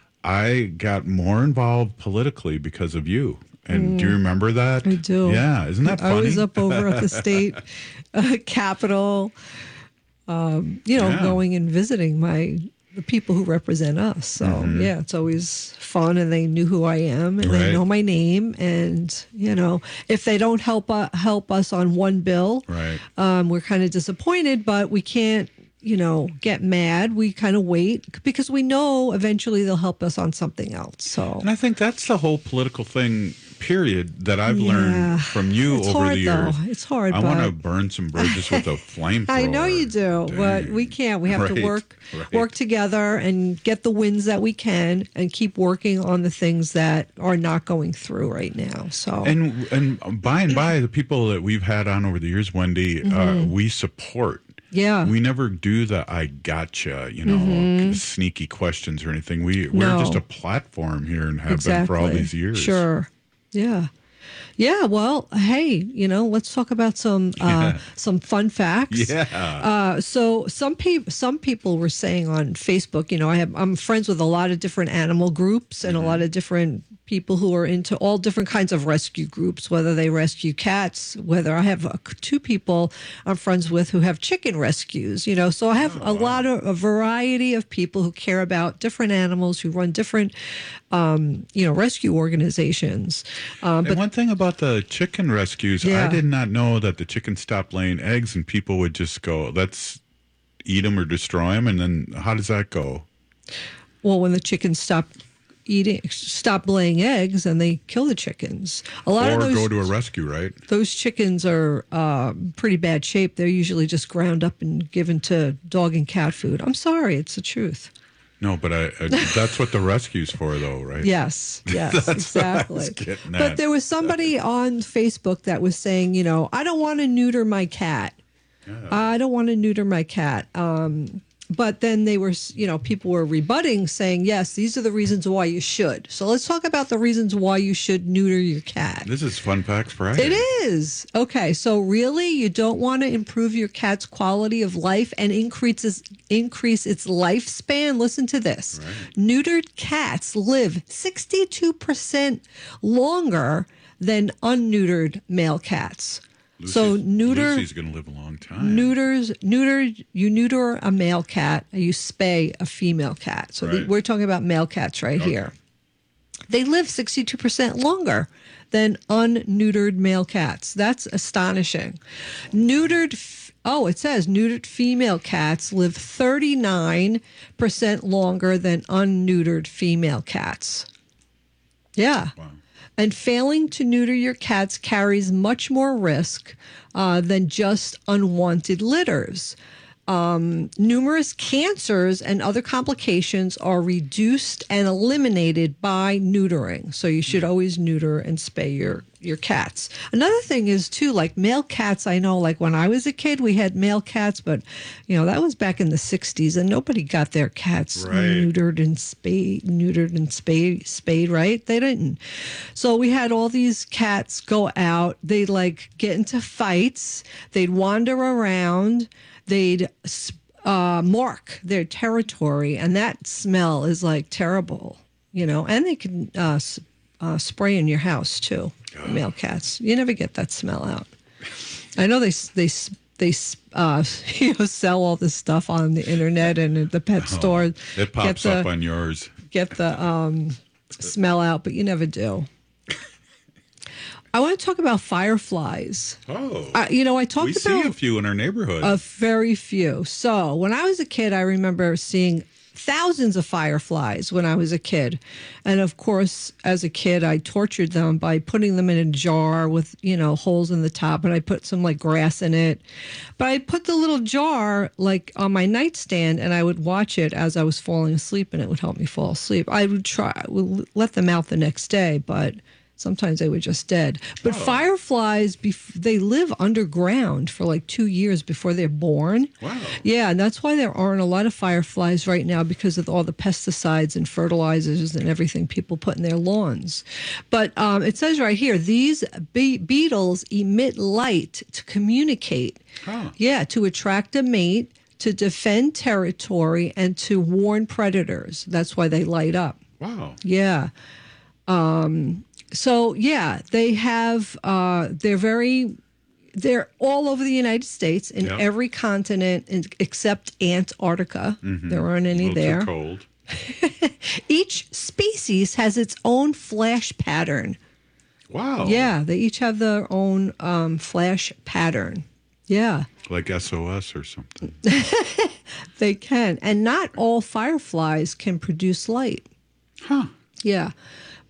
I got more involved politically because of you. And mm. do you remember that? I do. Yeah, isn't that funny? I was up over at the state uh, capitol. Um, you know, yeah. going and visiting my the people who represent us. So mm-hmm. yeah, it's always fun, and they knew who I am, and right. they know my name. And you know, if they don't help uh, help us on one bill, right. um, we're kind of disappointed, but we can't, you know, get mad. We kind of wait because we know eventually they'll help us on something else. So, and I think that's the whole political thing. period, that I've Yeah. learned from you It's over hard, the years. though. It's hard, I want to but- burn some bridges with a flamethrower. I know you do, but we can't. We have to Right, work right. work together and get the wins that we can, and keep working on the things that are not going through right now. So And and by and by, the people that we've had on over the years, Wendy, uh, Mhm. we support. Yeah. We never do the I gotcha, you know, Mhm. sneaky questions or anything. We, we're No. just a platform here and have been for all Exactly. these years. Sure. Yeah. Yeah, well, hey, you know, let's talk about some uh, Yeah. some fun facts. Yeah. Uh, so some people some people were saying on Facebook, you know, I have I'm friends with a lot of different animal groups and Mm-hmm. a lot of different people who are into all different kinds of rescue groups, whether they rescue cats, whether I have uh, two people I'm friends with who have chicken rescues, you know, so I have a lot of a variety of people who care about different animals, who run different, um, you know, rescue organizations. Um, And one thing about the chicken rescues, Yeah. I did not know that the chickens stopped laying eggs and people would just go, let's eat them or destroy them. And then how does that go? Well, when the chickens stop eating, stop laying eggs, and they kill the chickens. A lot or of those go to a rescue, right? those chickens are uh, pretty bad shape. They're usually just ground up and given to dog and cat food. I'm sorry, it's the truth. No, but I, I, that's what the rescue's for, though, right? Yes, yes, That's what I exactly. was getting But at. there was somebody on Facebook that was saying, you know, I don't want to neuter my cat. I don't want to neuter my cat. Um, but then they were, you know, people were rebutting, saying, yes, these are the reasons why you should. So let's talk about the reasons why you should neuter your cat. This is Fun Facts Friday. It is. Okay, so really you don't want to improve your cat's quality of life and increases increase its lifespan. Listen to this. Neutered cats live sixty-two percent longer than unneutered male cats. so neuter Lucy's going to live a long time. neuters neutered you neuter a male cat, you spay a female cat. So the, Right. we're talking about male cats right Okay. here. They live sixty-two percent longer than unneutered male cats. That's astonishing. Neutered, f- oh, it says neutered female cats live thirty-nine percent longer than unneutered female cats. Yeah. And failing to neuter your cats carries much more risk uh, than just unwanted litters. Um, numerous cancers and other complications are reduced and eliminated by neutering. So you should always neuter and spay your, your cats. Another thing is, too, like male cats, I know, like when I was a kid, we had male cats, but, you know, that was back in the sixties, and nobody got their cats Right. neutered and spayed, neutered and spayed, spayed, right? They didn't. So we had all these cats go out. They'd, like, get into fights. They'd wander around. They'd uh, mark their territory, and that smell is like terrible, you know. And they can uh, s- uh, spray in your house too. Male cats, you never get that smell out. I know they s- they s- they s- uh, you know sell all this stuff on the internet and at the pet store. It Get pops the- up on yours. Get the um, smell out, but you never do. I want to talk about fireflies. Oh. Uh, you know, I talked we about see a few in our neighborhood. a very few. So when I was a kid, I remember seeing thousands of fireflies when I was a kid. And of course, as a kid, I tortured them by putting them in a jar with, you know, holes in the top, and I put some like grass in it. But I put the little jar like on my nightstand, and I would watch it as I was falling asleep, and it would help me fall asleep. I would try, I would let them out the next day, but sometimes they were just dead. But fireflies, bef- they live underground for like two years before they're born. Wow. Yeah, and that's why there aren't a lot of fireflies right now, because of all the pesticides and fertilizers and everything people put in their lawns. But um, it says right here, these be- beetles emit light to communicate. Huh. Yeah, to attract a mate, to defend territory, and to warn predators. That's why they light up. Wow. Yeah. Um, so yeah, they have, uh, they're very, they're all over the United States, in Yep. every continent in- except Antarctica. Mhm. There aren't any A little there. Too cold. Each species has its own flash pattern. Wow. Yeah, they each have their own um, flash pattern. Yeah. Like S O S or something. They can. And not all fireflies can produce light. Huh. Yeah.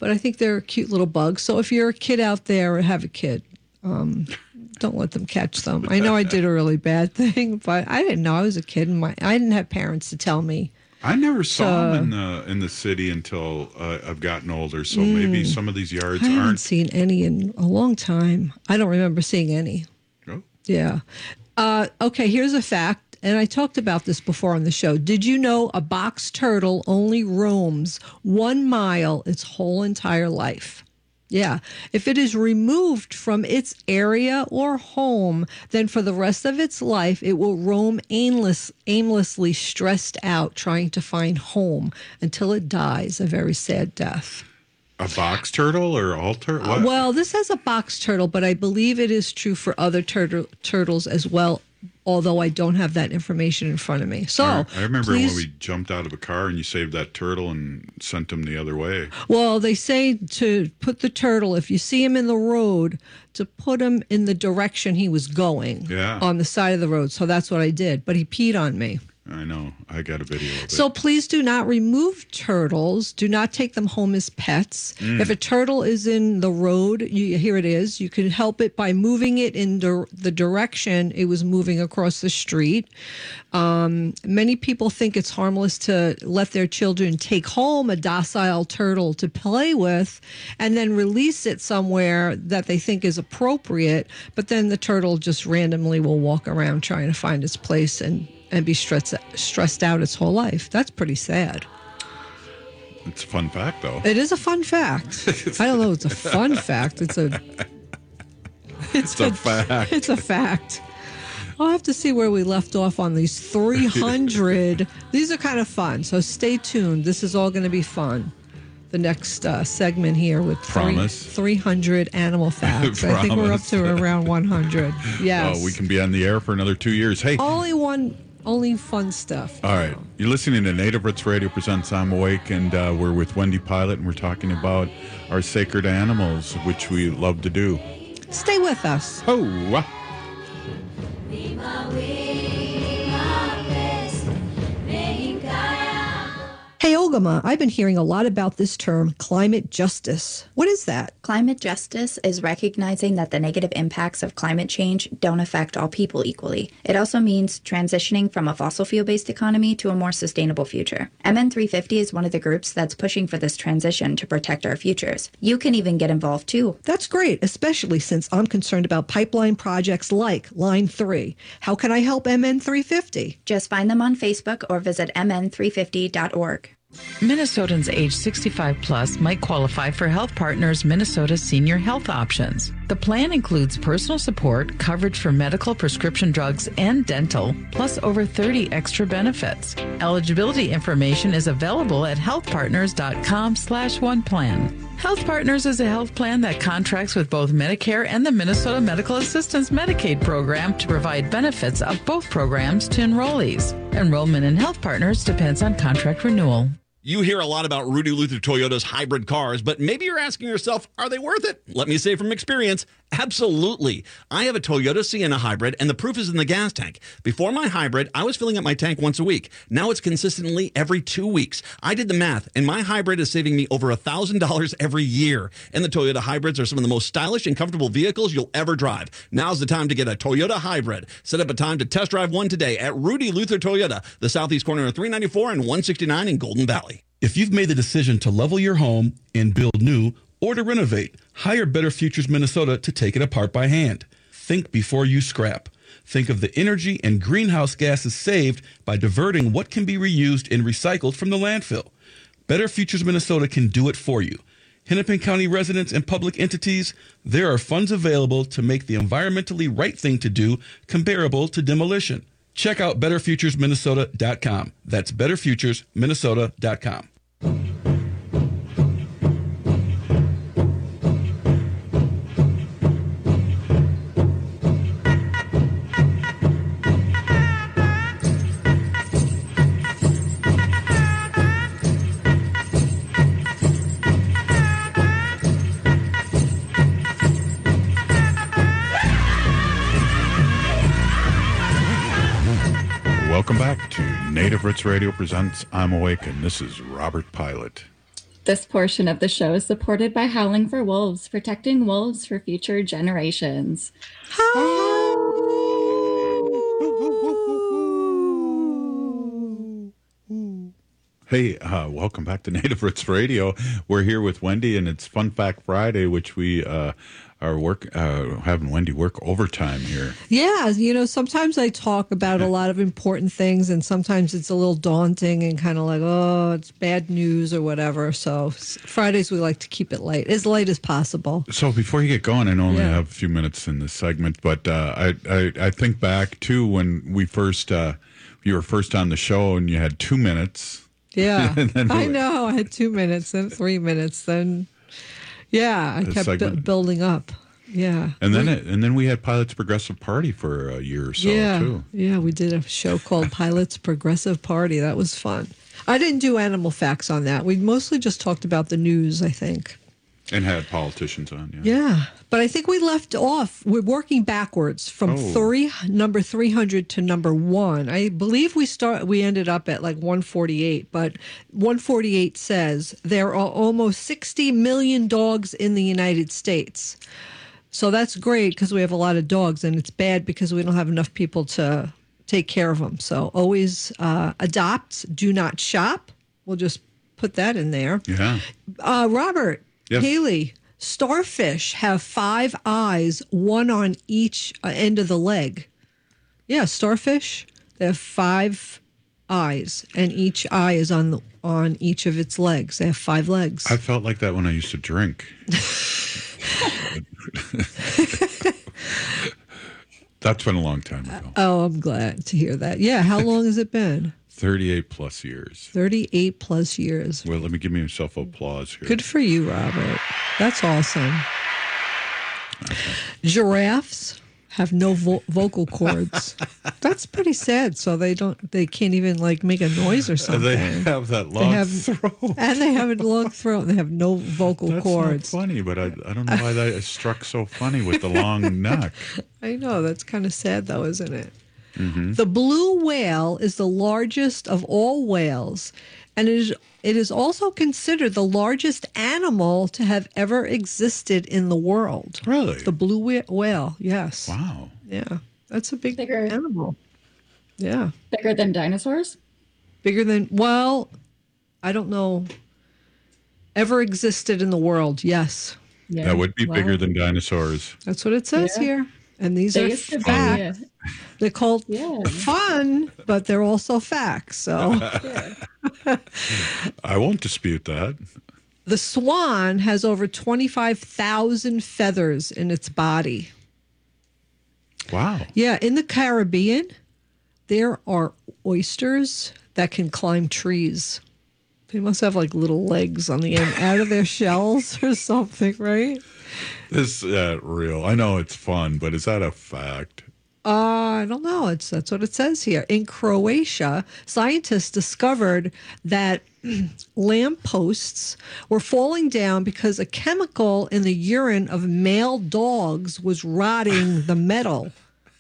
but I think they're cute little bugs. So if you're a kid out there or have a kid, um, don't let them catch them. I know I did a really bad thing, but I didn't know. I was a kid, and my I didn't have parents to tell me. I never saw So- them in the in the city until uh, I've gotten older. So Mm. maybe some of these yards I haven't aren't. seen any in a long time. I don't remember seeing any. Oh. Yeah. Uh, okay, here's a fact, and I talked about this before on the show. Did you know a box turtle only roams one mile its whole entire life? Yeah. If it is removed from its area or home, then for the rest of its life, it will roam aimless, aimlessly, stressed out, trying to find home until it dies a very sad death. A box turtle or all turtle? Uh, well, this has a box turtle, but I believe it is true for other turtle turtles as well, although I don't have that information in front of me. So, I, I remember please, when we jumped out of a car and you saved that turtle and sent him the other way. well, they say to put the turtle, if you see him in the road, to put him in the direction he was going Yeah. on the side of the road. So that's what I did, but he peed on me. I know. I got a video of it. So please do not remove turtles. Do not take them home as pets. Mm. If a turtle is in the road, you, here it is. You can help it by moving it in the, the direction it was moving across the street. Um, many people think it's harmless to let their children take home a docile turtle to play with and then release it somewhere that they think is appropriate. But then the turtle just randomly will walk around trying to find its place and and be stressed stressed out its whole life. That's pretty sad. It's a fun fact, though. It is a fun fact. I don't know. It's a fun fact. It's a. It's a fact. It's a fact. I'll have to see where we left off on these three hundred. These are kind of fun. So stay tuned. This is all going to be fun. The next uh, segment here with three, Promise. three hundred animal facts. I think we're up to around one hundred. Yes. Oh, we can be on the air for another two years. Hey. Only one. Only fun stuff. All right. You're listening to Native Roots Radio presents I'm Awake, and uh, we're with Wendy Pilot, and we're talking about our sacred animals, which we love to do. Stay with us. Oh, wow. Hey, Ogama, I've been hearing a lot about this term, climate justice. What is that? Climate justice is recognizing that the negative impacts of climate change don't affect all people equally. It also means transitioning from a fossil fuel-based economy to a more sustainable future. M N three fifty is one of the groups that's pushing for this transition to protect our futures. You can even get involved too. That's great, especially since I'm concerned about pipeline projects like Line three. How can I help M N three fifty? Just find them on Facebook or visit m n three fifty dot org. Minnesotans age sixty-five plus might qualify for Health Partners Minnesota Senior Health Options. The plan includes personal support, coverage for medical, prescription drugs, and dental, plus over thirty extra benefits. Eligibility information is available at healthpartners.com slash one plan. Health Partners is a health plan that contracts with both Medicare and the Minnesota Medical Assistance Medicaid program to provide benefits of both programs to enrollees. Enrollment in Health Partners depends on contract renewal. You hear a lot about Rudy Luther Toyota's hybrid cars, but maybe you're asking yourself, are they worth it? Let me say from experience, absolutely. I have a Toyota Sienna hybrid, and the proof is in the gas tank. Before my hybrid, I was filling up my tank once a week. Now it's consistently every two weeks. I did the math, and my hybrid is saving me over one thousand dollars every year. And the Toyota hybrids are some of the most stylish and comfortable vehicles you'll ever drive. Now's the time to get a Toyota hybrid. Set up a time to test drive one today at Rudy Luther Toyota, the southeast corner of three ninety-four and one sixty-nine in Golden Valley. If you've made the decision to level your home and build new or to renovate, hire Better Futures Minnesota to take it apart by hand. Think before you scrap. Think of the energy and greenhouse gases saved by diverting what can be reused and recycled from the landfill. Better Futures Minnesota can do it for you. Hennepin County residents and public entities, there are funds available to make the environmentally right thing to do comparable to demolition. Check out better futures minnesota dot com. That's better futures minnesota dot com. Welcome back to Native Roots Radio presents I'm Awake, and this is Robert Pilot. This portion of the show is supported by Howling for Wolves, protecting wolves for future generations. Hey, uh, welcome back to Native Roots Radio. We're here with Wendy, and it's Fun Fact Friday, which we uh, are work uh, having Wendy work overtime here. Yeah, you know, sometimes I talk about a lot of important things, and sometimes it's a little daunting and kind of like, oh, it's bad news or whatever. So Fridays we like to keep it light, as light as possible. So before you get going, I know we only Yeah. have a few minutes in this segment, but uh, I, I I think back to when we first uh, you were first on the show, and you had two minutes. Yeah, And then I we- know. I had two minutes, then three minutes, then yeah, I The kept bu- segment. building up. Yeah, And then We- it, and then we had Pilots Progressive Party for a year or so yeah, too. yeah. We did a show called Pilots Progressive Party. That was fun. I didn't do animal facts on that. We mostly just talked about the news, I think. And had politicians on, yeah. Yeah, but I think we left off. We're working backwards from Oh. three number three hundred to number one. I believe we start. We ended up at like one forty eight, but one forty eight says there are almost sixty million dogs in the United States. So that's great because we have a lot of dogs, and it's bad because we don't have enough people to take care of them. So always uh, adopt, do not shop. We'll just put that in there. Yeah. Uh, Robert, Yes. Haley, starfish have five eyes, one on each uh, end of the leg. Yeah, starfish, they have five eyes, and each eye is on the, on each of its legs. They have five legs. I felt like that when I used to drink. That's been a long time ago. Oh, I'm glad to hear that. Yeah, how long has it been? thirty-eight plus years. thirty-eight plus years. Well, let me give myself applause here. Good for you, Robert. That's awesome. Giraffes have no vo- vocal cords. That's pretty sad. So they don't. They can't even like make a noise or something. They have that long They have, throat. and they have a long throat. They have no vocal That's cords. not funny, but I, I don't know why that struck so funny with the long neck. I know that's kind of sad, though, isn't it? Mm-hmm. The blue whale is the largest of all whales, and it is, it is also considered the largest animal to have ever existed in the world. Really? The blue wh- whale, yes. Wow. Yeah, that's a big Bigger. animal. Yeah. Bigger than dinosaurs? Bigger than, well, I don't know. Ever existed in the world, yes. Yeah. That would be Wow. bigger than dinosaurs. That's what it says Yeah. here. And these They are used to be, facts. yeah. They're called Yeah. fun, but they're also facts. So I won't dispute that. the swan has over twenty-five thousand feathers in its body. Wow. Yeah, in the Caribbean, there are oysters that can climb trees. They must have like little legs on the end out of their shells or something, right? This is uh, real. I know it's fun, but is that a fact? Uh, I don't know. It's that's what it says here. In Croatia, scientists discovered that lampposts were falling down because a chemical in the urine of male dogs was rotting the metal.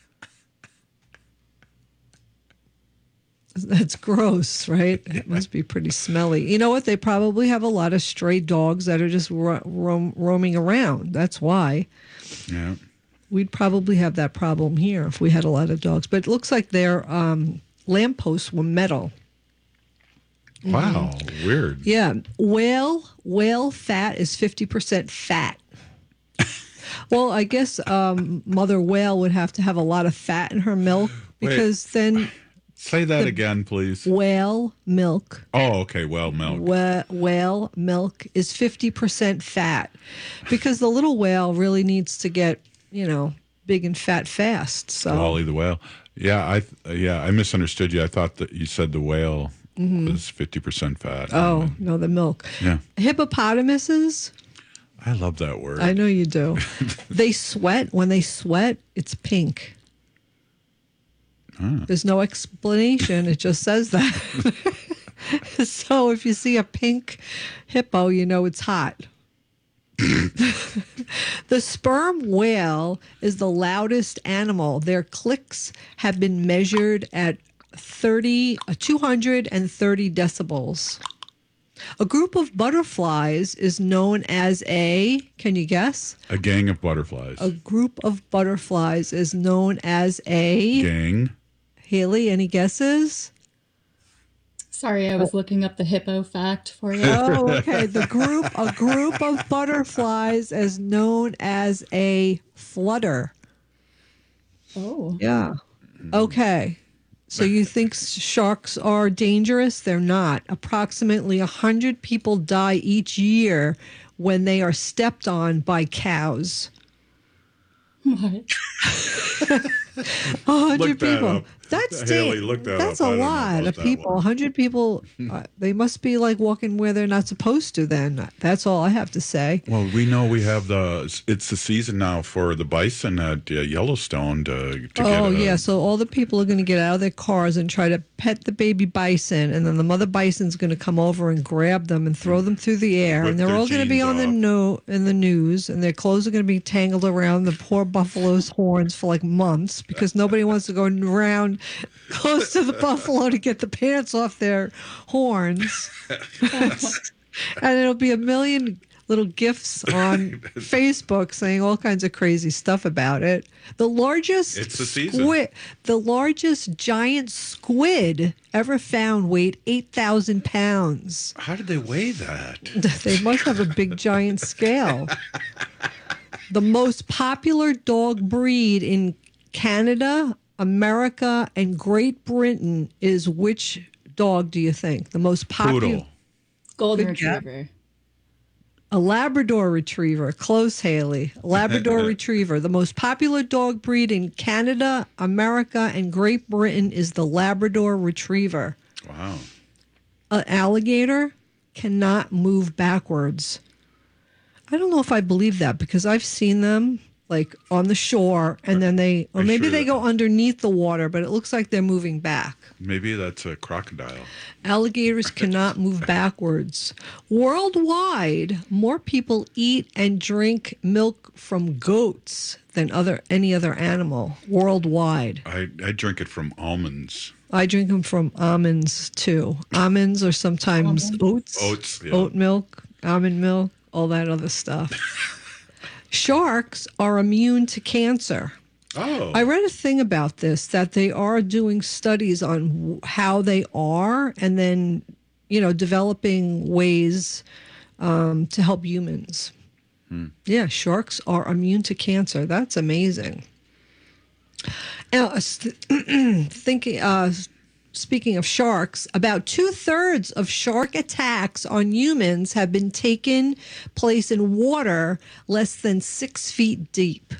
That's gross, right? It must be pretty smelly. You know what? They probably have a lot of stray dogs that are just ro- roam, roaming around. That's why. Yeah. We'd probably have that problem here if we had a lot of dogs. But it looks like their um, lampposts were metal. Wow. Weird. Yeah. Whale whale fat is fifty percent fat. Well, I guess um, mother whale would have to have a lot of fat in her milk because then Say that the- again, please. whale milk. Oh, okay. Well, milk. Wha- whale milk is fifty percent fat because the little whale really needs to get, you know, big and fat fast. So Wally the whale. Yeah, I th- yeah, I misunderstood you. I thought that you said the whale Mhm. was fifty percent fat. Oh, no, the milk. Yeah. Hippopotamuses, I love that word. I know you do. They sweat. When they sweat, it's pink. Huh. There's no explanation. It just says that. So if you see a pink hippo, you know it's hot. The sperm whale is the loudest animal. Their clicks have been measured at thirty, uh, two hundred thirty decibels. A group of butterflies is known as a, can you guess? A gang of butterflies. A group of butterflies is known as a... Gang. Haley, any guesses? Sorry, I was looking up the hippo fact for you. Oh, okay. The group, a group of butterflies is known as a flutter. Oh. Yeah. Okay. So you think sharks are dangerous? They're not. Approximately one hundred people die each year when they are stepped on by cows. What? A hundred Look that people. up. That's Haley, da- look that That's up. I a don't know lot about of that people. one. A hundred people. Uh, they must be like walking where they're not supposed to. Then that's all I have to say. Well, we know we have the, it's the season now for the bison at uh, Yellowstone to, to Oh get a, yeah. So all the people are going to get out of their cars and try to pet the baby bison, and then the mother bison's going to come over and grab them and throw them through the air, Whip and they're their all going to be jeans on the off. no in the news, and their clothes are going to be tangled around the poor buffalo's horns for like months because nobody wants to go around close to the buffalo to get the pants off their horns. And it'll be a million little gifs on Facebook saying all kinds of crazy stuff about it. The largest It's the season. squid, the largest giant squid ever found weighed eight thousand pounds. How did they weigh that? They must have a big giant scale. The most popular dog breed in Canada, America, and Great Britain is which dog do you think? The most popular? Poodle. Golden Good job. Retriever. A Labrador Retriever. Close, Haley. A Labrador Retriever. The most popular dog breed in Canada, America, and Great Britain is the Labrador Retriever. Wow. An alligator cannot move backwards. I don't know if I believe that because I've seen them like on the shore and then they, or Are you maybe sure they that- go underneath the water, but it looks like they're moving back. Maybe that's a crocodile. Alligators cannot move backwards. Worldwide, more people eat and drink milk from goats than other any other animal worldwide. I, I drink it from almonds. I drink them from almonds too. Almonds or sometimes oats. Oats, yeah. Oat milk, almond milk, all that other stuff. Sharks are immune to cancer. Oh. I read a thing about this that they are doing studies on w- how they are and then, you know, developing ways um, to help humans. Hmm. Yeah, sharks are immune to cancer. That's amazing. Now, uh, st- thinking, uh, speaking of sharks, about two thirds of shark attacks on humans have been taken place in water less than six feet deep.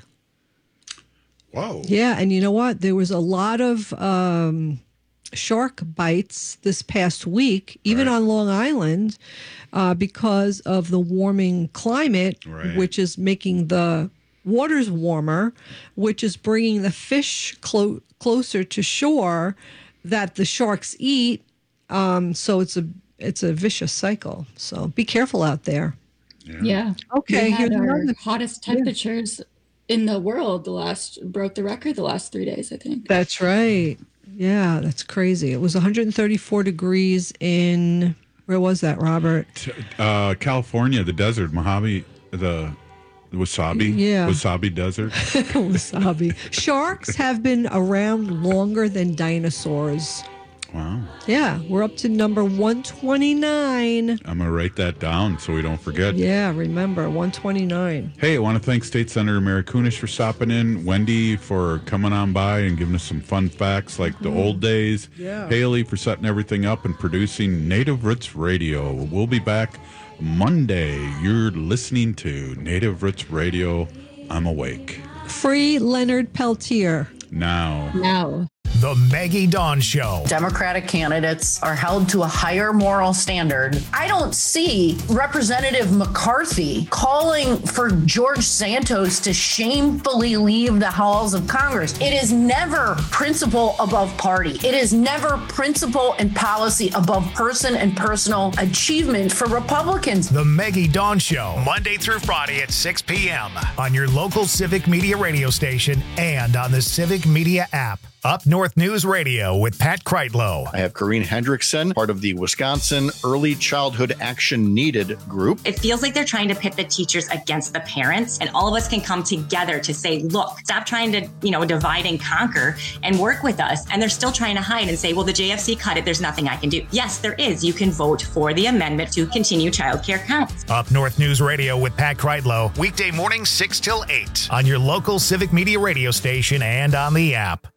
Whoa. Yeah, and you know what? There was a lot of um, shark bites this past week, even on Long Island, uh, because of the warming climate, Right. which is making the waters warmer, which is bringing the fish clo- closer to shore that the sharks eat. Um, so it's a it's a vicious cycle. So be careful out there. Yeah. Okay, We had here's our another- hottest temperatures in the world. The last broke the record the last three days, I think. That's right. Yeah, that's crazy. It was one hundred thirty-four degrees in, where was that, Robert? Uh, California, the desert, Mojave, the, the wasabi, Yeah. wasabi desert. Wasabi. Sharks have been around longer than dinosaurs. Wow. Yeah, we're up to number one twenty-nine. I'm going to write that down so we don't forget. Yeah, remember, one twenty-nine. Hey, I want to thank State Senator Mary Kunesh for stopping in, Wendy for coming on by and giving us some fun facts like the old days, Yeah. Haley for setting everything up and producing Native Roots Radio. We'll be back Monday. You're listening to Native Roots Radio. I'm awake. Free Leonard Peltier. Now. Now. The Maggie Dawn Show. Democratic candidates are held to a higher moral standard. I don't see Representative McCarthy calling for George Santos to shamefully leave the halls of Congress. It is never principle above party. It is never principle and policy above person and personal achievement for Republicans. The Maggie Dawn Show, Monday through Friday at six p.m. on your local Civic Media radio station and on the Civic Media app. Up North News Radio with Pat Kreitlow. I have Corrine Hendrickson, part of the Wisconsin Early Childhood Action Needed group. It feels like they're trying to pit the teachers against the parents, and all of us can come together to say, look, stop trying to, you know, divide and conquer and work with us. And they're still trying to hide and say, well, the J F C cut it. There's nothing I can do. Yes, there is. You can vote for the amendment to continue childcare counts. Up North News Radio with Pat Kreitlow, weekday mornings six till eight on your local Civic Media radio station and on the app.